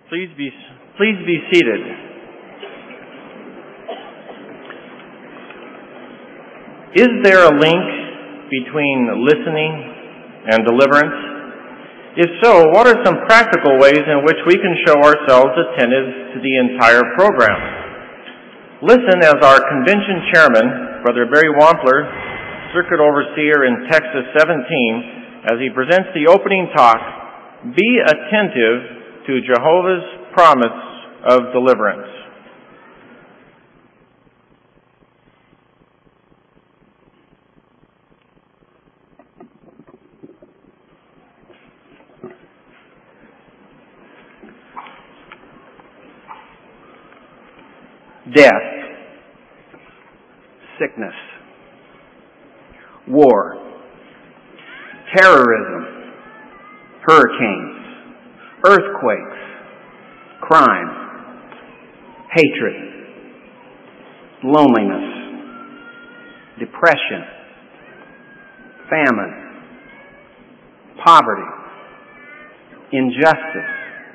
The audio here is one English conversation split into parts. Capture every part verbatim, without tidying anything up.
Please be, please be seated. Is there a link between listening and deliverance? If so, what are some practical ways in which we can show ourselves attentive to the entire program? Listen as our convention chairman, Brother Barry Wampler, Circuit Overseer in Texas seventeen, as he presents the opening talk, Be Attentive to Jehovah's Promise of Deliverance. Death, sickness, war, terrorism, hurricanes, earthquakes, crime, hatred, loneliness, depression, famine, poverty, injustice.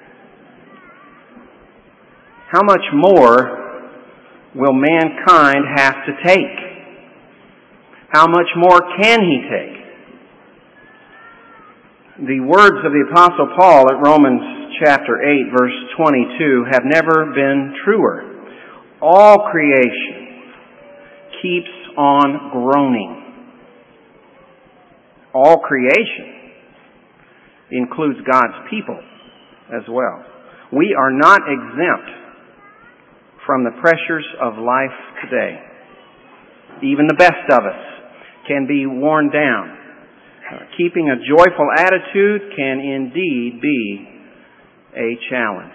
How much more will mankind have to take? How much more can he take? The words of the Apostle Paul at Romans chapter eight, verse twenty-two, have never been truer. All creation keeps on groaning. All creation includes God's people as well. We are not exempt from the pressures of life today. Even the best of us can be worn down. Uh, keeping a joyful attitude can indeed be a challenge.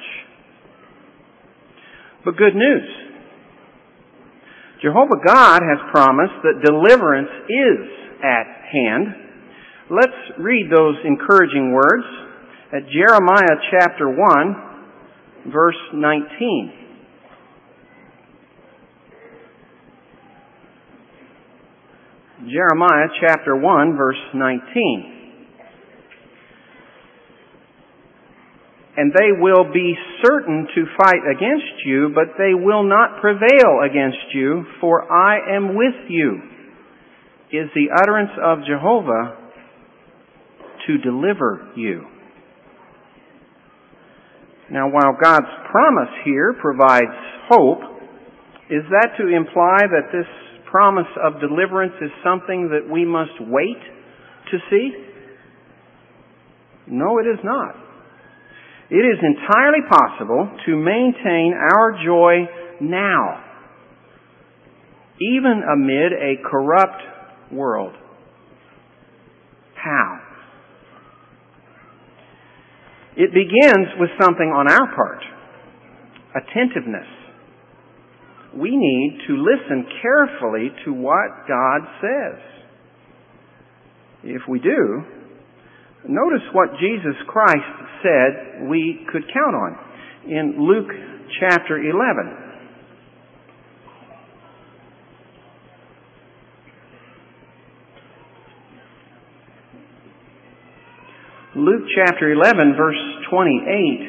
But good news. Jehovah God has promised that deliverance is at hand. Let's read those encouraging words at Jeremiah chapter one, verse nineteen. Jeremiah chapter one, verse nineteen. And they will be certain to fight against you, but they will not prevail against you, for I am with you, is the utterance of Jehovah to deliver you. Now, while God's promise here provides hope, is that to imply that this promise of deliverance is something that we must wait to see? No, it is not. It is entirely possible to maintain our joy now, even amid a corrupt world. How? It begins with something on our part. Attentiveness. We need to listen carefully to what God says. If we do, notice what Jesus Christ said we could count on in Luke chapter eleven. Luke chapter eleven, verse twenty-eight.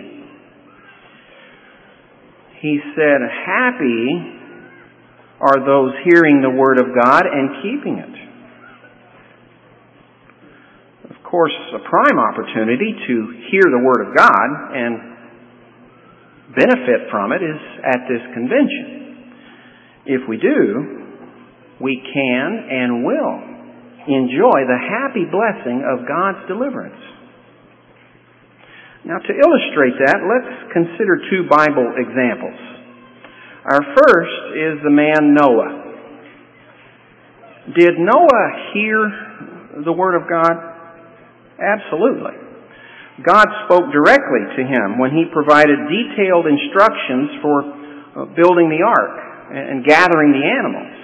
He said, Happy are those hearing the word of God and keeping it. Of course, a prime opportunity to hear the word of God and benefit from it is at this convention. If we do, we can and will enjoy the happy blessing of God's deliverance. Now, to illustrate that, let's consider two Bible examples. Our first is the man Noah. Did Noah hear the Word of God? Absolutely. God spoke directly to him when He provided detailed instructions for building the ark and gathering the animals.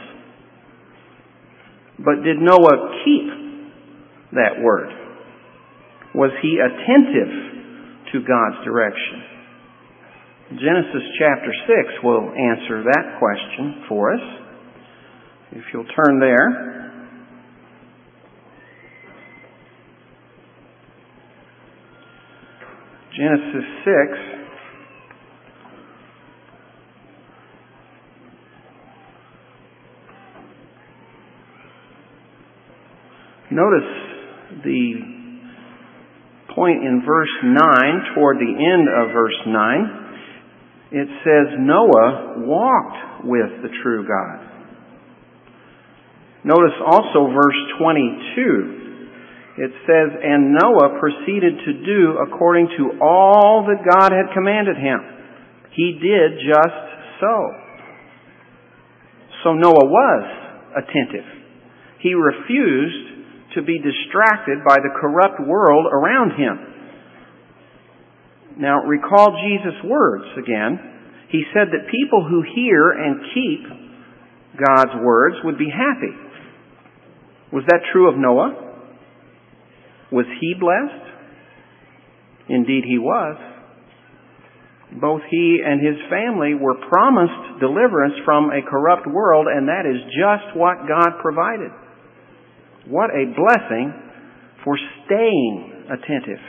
But did Noah keep that Word? Was he attentive to God's direction? Genesis chapter six will answer that question for us. If you'll turn there. Genesis six, Notice the point in verse nine, toward the end of verse nine. It says, Noah walked with the true God. Notice also verse twenty-two. It says, and Noah proceeded to do according to all that God had commanded him. He did just so. So Noah was attentive. He refused to be distracted by the corrupt world around him. Now recall Jesus' words again. He said that people who hear and keep God's words would be happy. Was that true of Noah? Was he blessed? Indeed he was. Both he and his family were promised deliverance from a corrupt world, and that is just what God provided. What a blessing for staying attentive.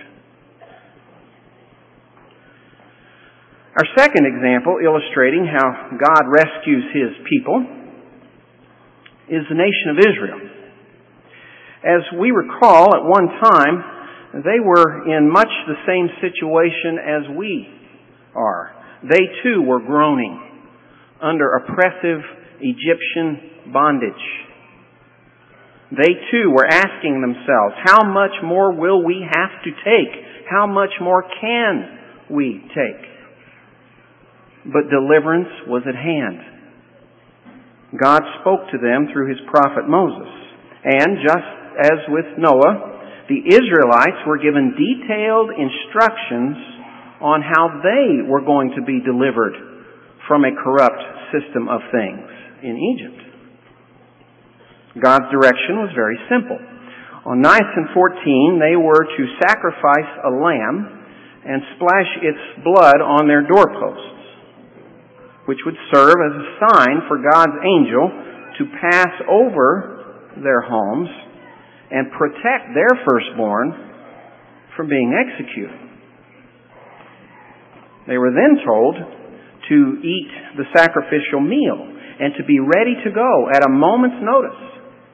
Our second example illustrating how God rescues His people is the nation of Israel. As we recall, at one time, they were in much the same situation as we are. They too were groaning under oppressive Egyptian bondage. They too were asking themselves, how much more will we have to take? How much more can we take? But deliverance was at hand. God spoke to them through His prophet Moses. And just as with Noah, the Israelites were given detailed instructions on how they were going to be delivered from a corrupt system of things in Egypt. God's direction was very simple. On ninth and fourteen, they were to sacrifice a lamb and splash its blood on their doorposts, which would serve as a sign for God's angel to pass over their homes and protect their firstborn from being executed. They were then told to eat the sacrificial meal and to be ready to go at a moment's notice.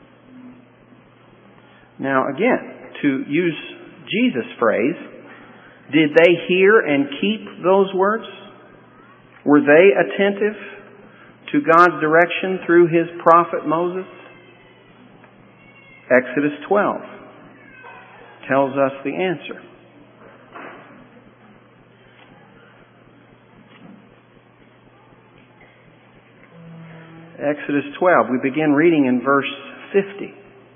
Now again, to use Jesus' phrase, did they hear and keep those words? Were they attentive to God's direction through His prophet Moses? Exodus twelve tells us the answer. Exodus twelve, we begin reading in verse fifty.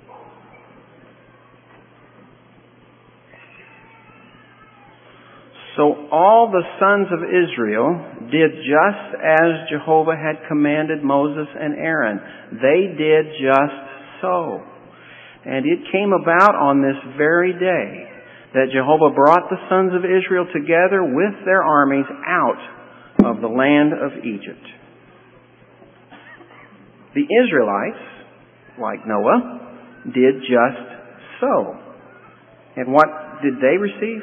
So all the sons of Israel did just as Jehovah had commanded Moses and Aaron. They did just so. And it came about on this very day that Jehovah brought the sons of Israel together with their armies out of the land of Egypt. The Israelites, like Noah, did just so. And what did they receive?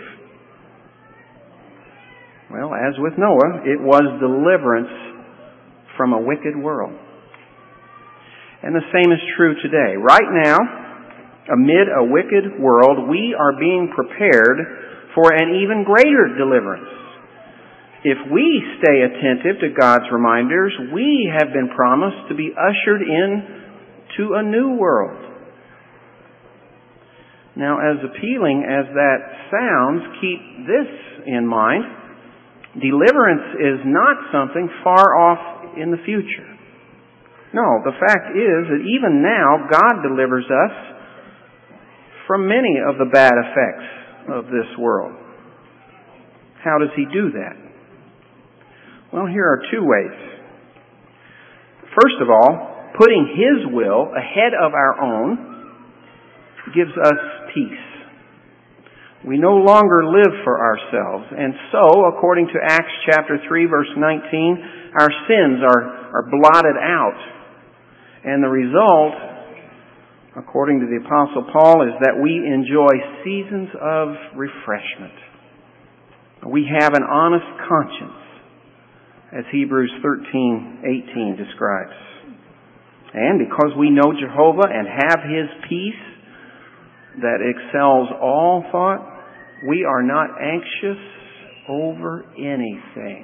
Well, as with Noah, it was deliverance from a wicked world. And the same is true today. Right now, amid a wicked world, we are being prepared for an even greater deliverance. If we stay attentive to God's reminders, we have been promised to be ushered in to a new world. Now, as appealing as that sounds, keep this in mind. Deliverance is not something far off in the future. No, the fact is that even now God delivers us from many of the bad effects of this world. How does He do that? Well, here are two ways. First of all, putting His will ahead of our own gives us peace. We no longer live for ourselves. And so, according to Acts chapter three, verse nineteen, our sins are, are blotted out. And the result, according to the Apostle Paul, is that we enjoy seasons of refreshment. We have an honest conscience, as Hebrews thirteen eighteen describes. And because we know Jehovah and have His peace, that excels all thought, we are not anxious over anything.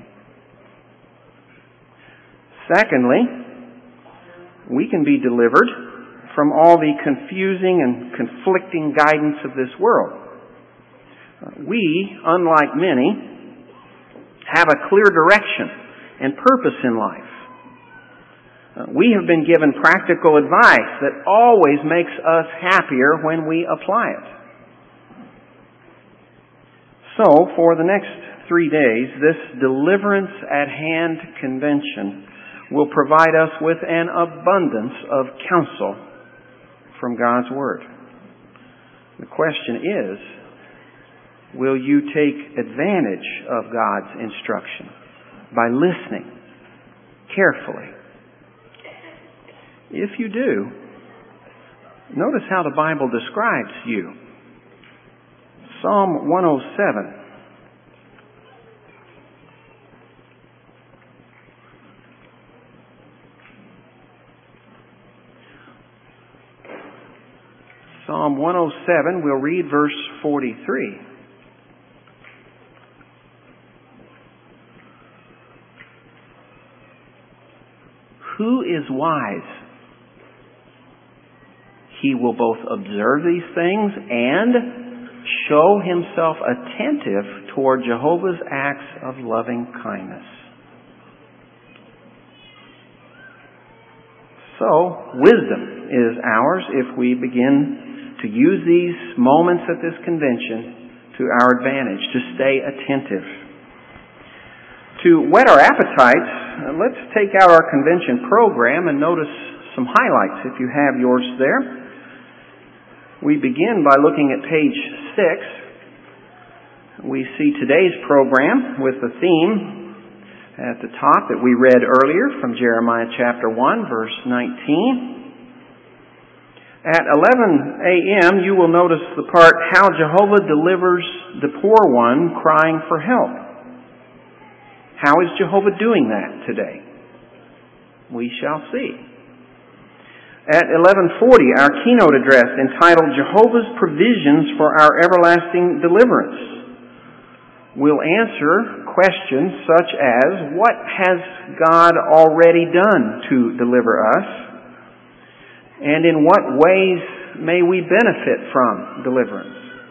Secondly, we can be delivered from all the confusing and conflicting guidance of this world. We, unlike many, have a clear direction and purpose in life. We have been given practical advice that always makes us happier when we apply it. So, for the next three days, this Deliverance at Hand convention will provide us with an abundance of counsel from God's Word. The question is, will you take advantage of God's instruction by listening carefully? If you do, notice how the Bible describes you. Psalm one oh seven. Psalm one oh seven, we'll read verse forty-three. Who is wise? He will both observe these things and show himself attentive toward Jehovah's acts of loving kindness. So, wisdom is ours if we begin to use these moments at this convention to our advantage, to stay attentive. To whet our appetites, let's take out our convention program and notice some highlights if you have yours there. We begin by looking at page six. We see today's program with the theme at the top that we read earlier from Jeremiah chapter one, verse nineteen. At eleven a.m. you will notice the part, How Jehovah Delivers the Poor One Crying for Help. How is Jehovah doing that today? We shall see. At eleven forty, our keynote address entitled Jehovah's Provisions for Our Everlasting Deliverance. We'll answer questions such as, what has God already done to deliver us? And in what ways may we benefit from deliverance?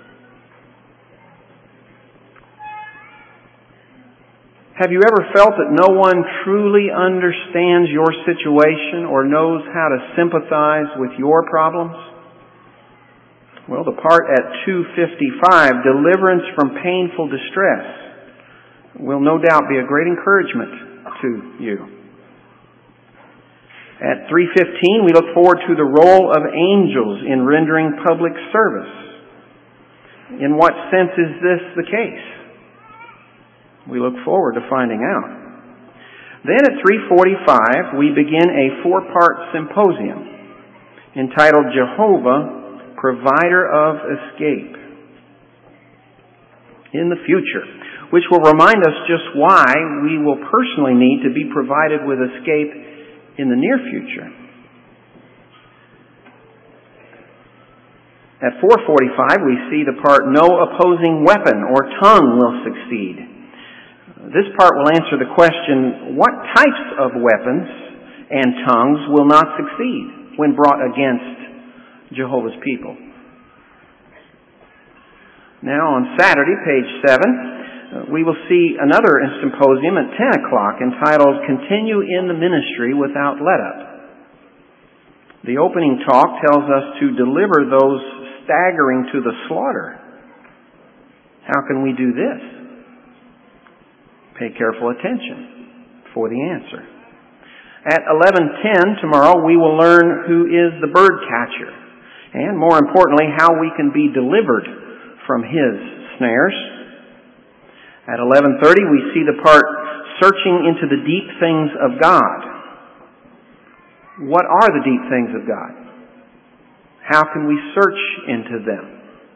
Have you ever felt that no one truly understands your situation or knows how to sympathize with your problems? Well, the part at two fifty-five, Deliverance from Painful Distress, will no doubt be a great encouragement to you. At three fifteen, we look forward to the role of angels in rendering public service. In what sense is this the case? We look forward to finding out. Then at three forty-five, we begin a four-part symposium entitled Jehovah, Provider of Escape in the future, which will remind us just why we will personally need to be provided with escape in the near future. At four forty-five, we see the part, No Opposing Weapon or Tongue will succeed. This part will answer the question, what types of weapons and tongues will not succeed when brought against Jehovah's people? Now on Saturday, page seven, we will see another symposium at ten o'clock entitled Continue in the Ministry Without Let-Up. The opening talk tells us to deliver those staggering to the slaughter. How can we do this? Pay careful attention for the answer. At eleven ten tomorrow, we will learn who is the bird catcher, and more importantly, how we can be delivered from his snares. At eleven thirty, we see the part, Searching into the Deep Things of God. What are the deep things of God? How can we search into them?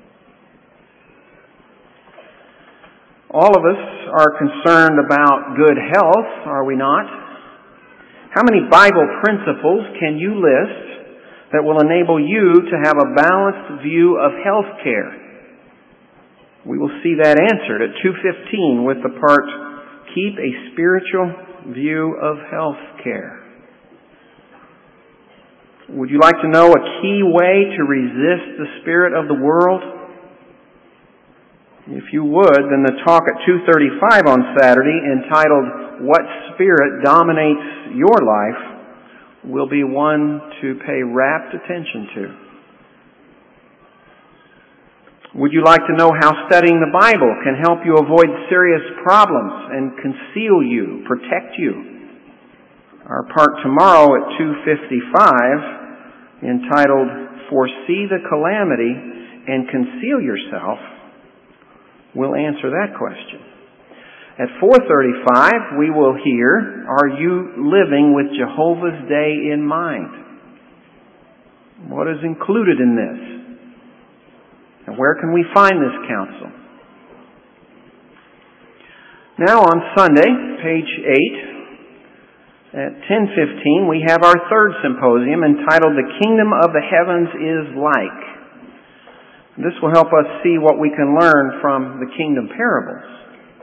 All of us are concerned about good health, are we not? How many Bible principles can you list that will enable you to have a balanced view of health care. We will see that answered at two fifteen with the part, Keep a Spiritual View of Health Care. Would you like to know a key way to resist the spirit of the world? If you would, then the talk at two thirty-five on Saturday, entitled What Spirit Dominates Your Life, will be one to pay rapt attention to. Would you like to know how studying the Bible can help you avoid serious problems and conceal you, protect you? Our part tomorrow at two fifty-five, entitled Foresee the Calamity and Conceal Yourself, will answer that question. At four thirty-five, we will hear, Are you living with Jehovah's Day in mind? What is included in this? And where can we find this counsel? Now on Sunday, page eight, at ten fifteen, we have our third symposium entitled The Kingdom of the Heavens is Like. This will help us see what we can learn from the kingdom parables.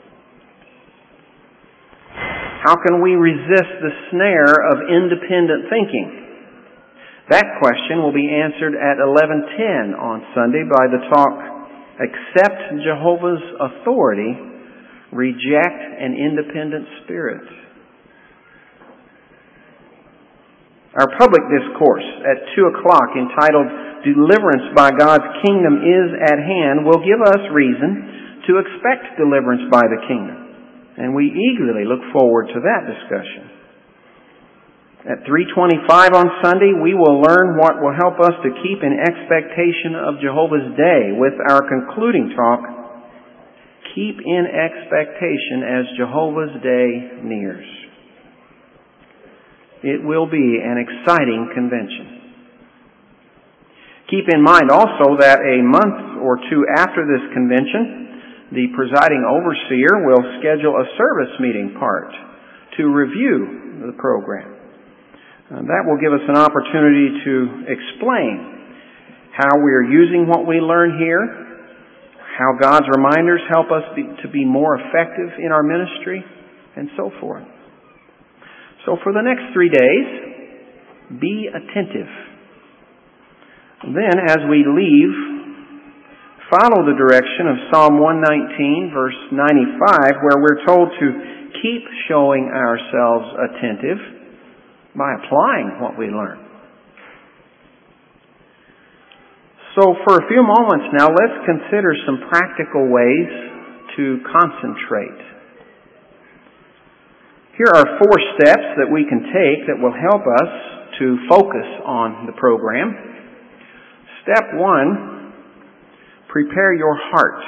How can we resist the snare of independent thinking? That question will be answered at eleven ten on Sunday by the talk, Accept Jehovah's Authority, Reject an Independent Spirit. Our public discourse at two o'clock, entitled Deliverance by God's Kingdom is at Hand, will give us reason to expect deliverance by the kingdom. And we eagerly look forward to that discussion. At three twenty-five on Sunday, we will learn what will help us to keep in expectation of Jehovah's Day with our concluding talk, Keep in Expectation as Jehovah's Day Nears. It will be an exciting convention. Keep in mind also that a month or two after this convention, the presiding overseer will schedule a service meeting part to review the program. Uh, that will give us an opportunity to explain how we are using what we learn here, how God's reminders help us be, to be more effective in our ministry, and so forth. So for the next three days, be attentive. Then, as we leave, follow the direction of Psalm one nineteen, verse ninety-five, where we're told to keep showing ourselves attentive by applying what we learn. So for a few moments now, let's consider some practical ways to concentrate. Here are four steps that we can take that will help us to focus on the program. Step one, prepare your heart.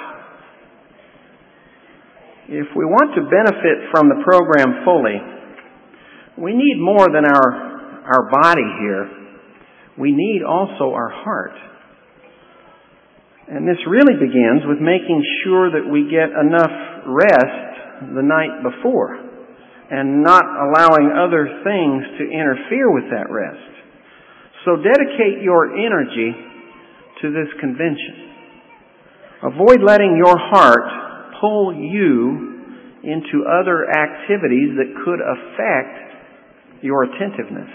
If we want to benefit from the program fully, we need more than our, our body here. We need also our heart. And this really begins with making sure that we get enough rest the night before, and not allowing other things to interfere with that rest. So dedicate your energy to this convention. Avoid letting your heart pull you into other activities that could affect your attentiveness.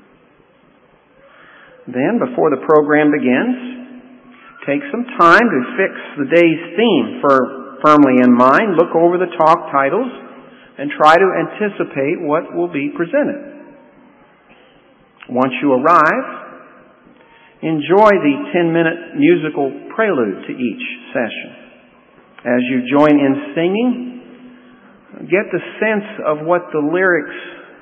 Then, before the program begins, take some time to fix the day's theme for firmly in mind. Look over the talk titles and try to anticipate what will be presented. Once you arrive, enjoy the ten-minute musical prelude to each session. As you join in singing, get the sense of what the lyrics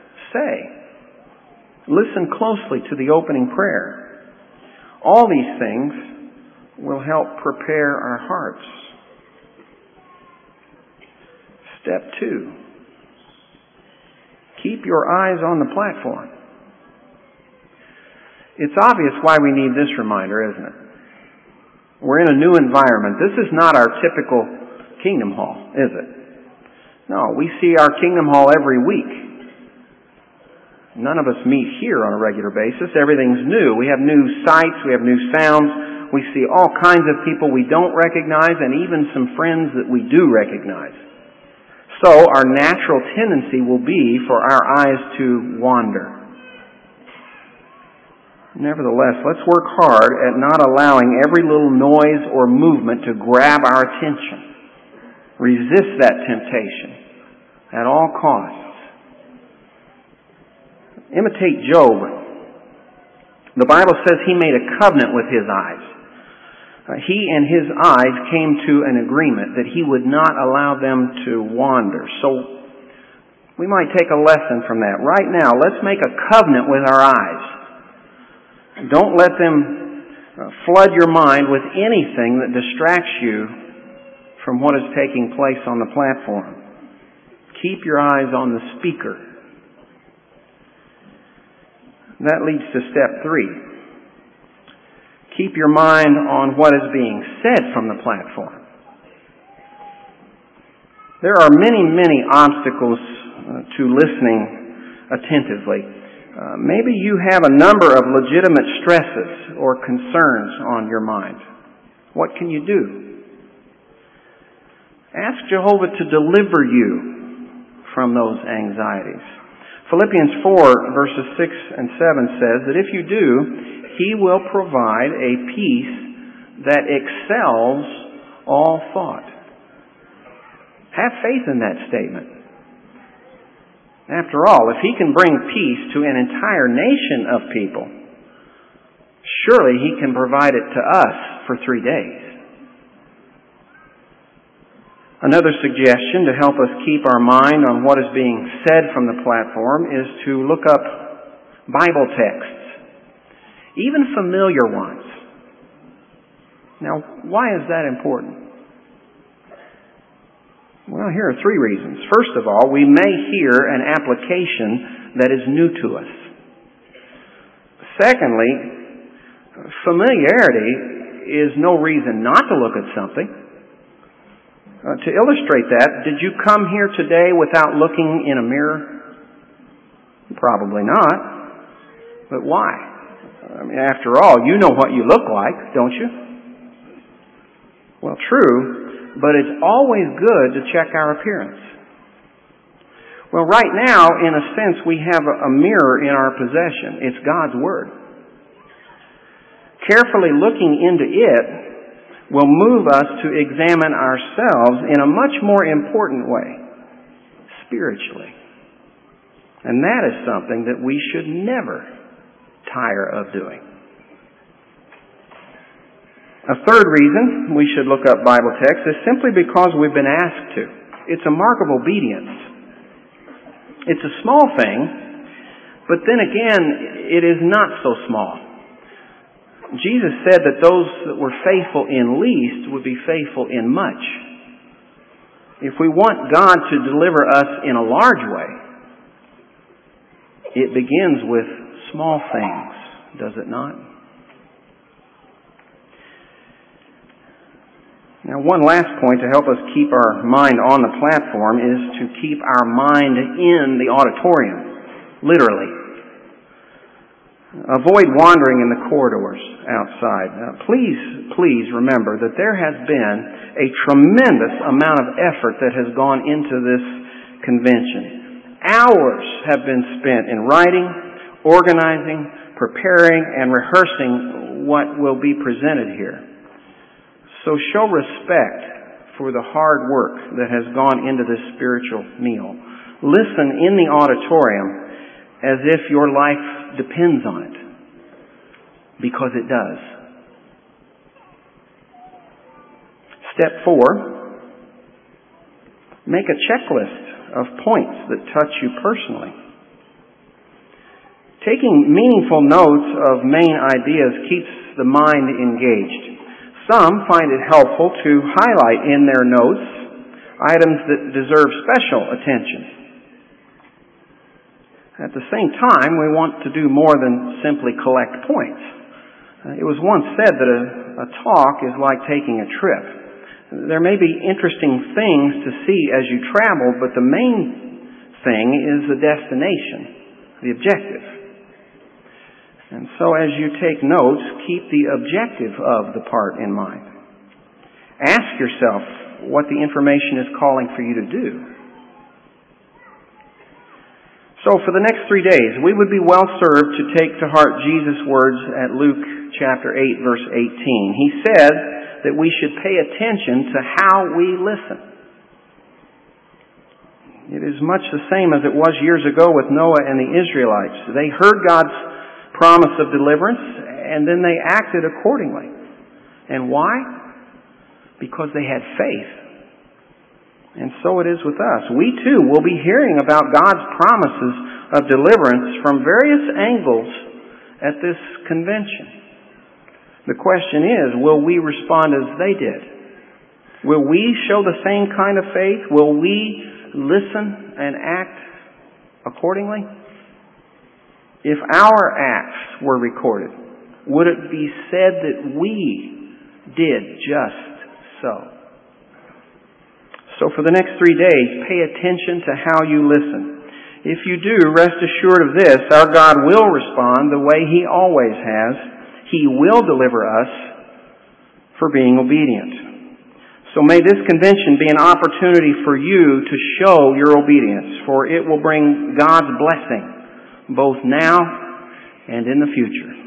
say. Listen closely to the opening prayer. All these things will help prepare our hearts. Step two. Keep your eyes on the platform. It's obvious why we need this reminder, isn't it? We're in a new environment. This is not our typical Kingdom Hall, is it? No, we see our Kingdom Hall every week. None of us meet here on a regular basis. Everything's new. We have new sights. We have new sounds. We see all kinds of people we don't recognize and even some friends that we do recognize. So our natural tendency will be for our eyes to wander. Nevertheless, let's work hard at not allowing every little noise or movement to grab our attention. Resist that temptation at all costs. Imitate Job. The Bible says he made a covenant with his eyes. Uh, he and his eyes came to an agreement that he would not allow them to wander. So we might take a lesson from that. Right now, let's make a covenant with our eyes. Don't let them uh, flood your mind with anything that distracts you from what is taking place on the platform. Keep your eyes on the speaker. That leads to step three. Keep your mind on what is being said from the platform. There are many, many obstacles uh, to listening attentively. Uh, maybe you have a number of legitimate stresses or concerns on your mind. What can you do? Ask Jehovah to deliver you from those anxieties. Philippians four, verses six and seven says that if you do, He will provide a peace that excels all thought. Have faith in that statement. After all, if He can bring peace to an entire nation of people, surely He can provide it to us for three days. Another suggestion to help us keep our mind on what is being said from the platform is to look up Bible texts, even familiar ones. Now, why is that important? Well, here are three reasons. First of all, we may hear an application that is new to us. Secondly, familiarity is no reason not to look at something. Uh, to illustrate that, did you come here today without looking in a mirror? Probably not. But why? I mean, after all, you know what you look like, don't you? Well, true, but it's always good to check our appearance. Well, right now, in a sense, we have a mirror in our possession. It's God's Word. Carefully looking into it will move us to examine ourselves in a much more important way, spiritually. And that is something that we should never tire of doing. A third reason we should look up Bible texts is simply because we've been asked to. It's a mark of obedience. It's a small thing, but then again, it is not so small. Jesus said that those that were faithful in least would be faithful in much. If we want God to deliver us in a large way, it begins with small things, does it not? Now, one last point to help us keep our mind on the platform is to keep our mind in the auditorium, literally. Avoid wandering in the corridors outside. Now, please, please remember that there has been a tremendous amount of effort that has gone into this convention. Hours have been spent in writing, organizing, preparing, and rehearsing what will be presented here. So show respect for the hard work that has gone into this spiritual meal. Listen in the auditorium as if your life depends on it, because it does. Step four, make a checklist of points that touch you personally. Taking meaningful notes of main ideas keeps the mind engaged. Some find it helpful to highlight in their notes items that deserve special attention. At the same time, we want to do more than simply collect points. Uh, it was once said that a, a talk is like taking a trip. There may be interesting things to see as you travel, but the main thing is the destination. the objective. And so as you take notes, keep the objective of the part in mind. Ask yourself what the information is calling for you to do. So for the next three days, we would be well served to take to heart Jesus' words at Luke chapter eight, verse eighteen. He said that we should pay attention to how we listen. It is much the same as it was years ago with Noah and the Israelites. They heard God's promise of deliverance, and then they acted accordingly. And why? Because they had faith. And so it is with us. We too will be hearing about God's promises of deliverance from various angles at this convention. The question is, will we respond as they did? Will we show the same kind of faith? Will we listen and act accordingly? If our acts were recorded, would it be said that we did just so? So for the next three days, pay attention to how you listen. If you do, rest assured of this, our God will respond the way He always has. He will deliver us for being obedient. So may this convention be an opportunity for you to show your obedience, for it will bring God's blessing both now and in the future.